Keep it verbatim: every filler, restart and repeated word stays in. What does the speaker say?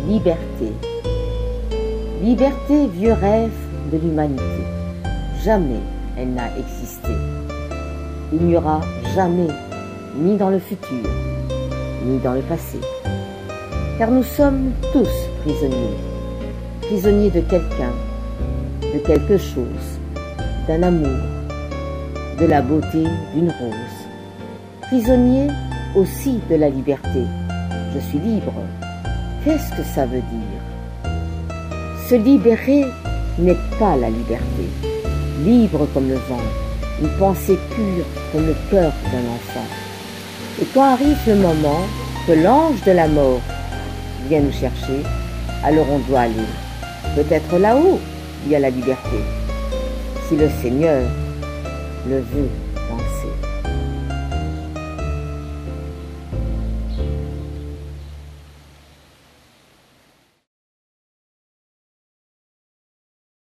Liberté. Liberté, vieux rêve de l'humanité. Jamais elle n'a existé. Il n'y aura jamais, ni dans le futur, ni dans le passé. Car nous sommes tous prisonniers. Prisonniers de quelqu'un, de quelque chose, d'un amour, de la beauté d'une rose. Prisonniers aussi de la liberté. Je suis libre. Qu'est-ce que ça veut dire? Se libérer n'est pas la liberté. Libre comme le vent, une pensée pure comme le cœur d'un enfant. Et quand arrive le moment que l'ange de la mort vient nous chercher, alors on doit aller. Peut-être là-haut, il y a la liberté. Si le Seigneur le veut.